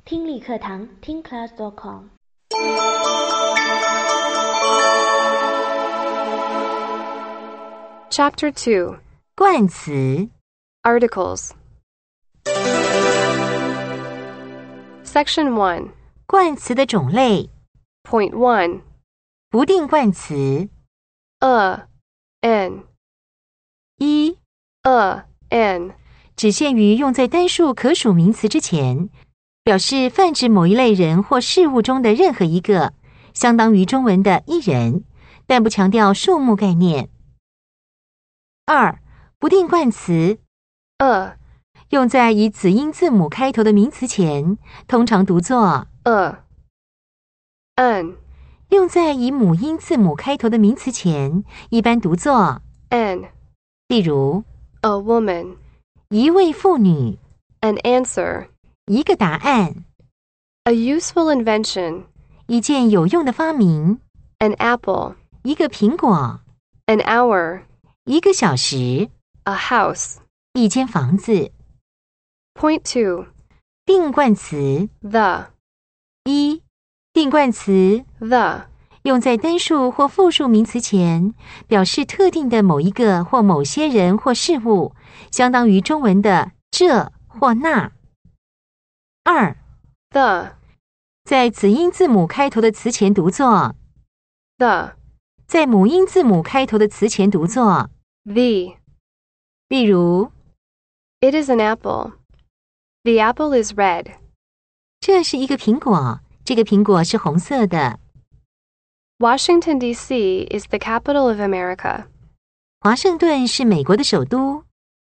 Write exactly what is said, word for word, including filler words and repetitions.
听力课堂听 class dot com。 Chapter two. 冠词 Articles. Section one. 冠词的种类 Point one. 不定冠词 a, an. 一 a, an. 只限于用在单数可数名词之前，表示泛指某一类人或事物中的任何一个，相当于中文的一人，但不强调数目概念。二不定冠词 a, 用在以子音字母开头的名词前，通常读作 a. an, 用在以母音字母开头的名词前，一般读作 an. 例如 A woman. 一位妇女， An answer. 一个答案， A useful invention. 一件有用的发明， An apple. 一个苹果， An hour. 一个小时， A house. 一间房子。 Point two. 定冠词 The. 一定冠词 The. 用在单数或复数名词前，表示特定的某一个或某些人或事物，相当于中文的这或那。二 The. 在子音字母开头的词前读作 The. 在母音字母开头的词前读作 The. 例如 It is an apple. The apple is red. 这是一个苹果，这个苹果是红色的。 Washington, D C is the capital of America. 华盛顿是美国的首都。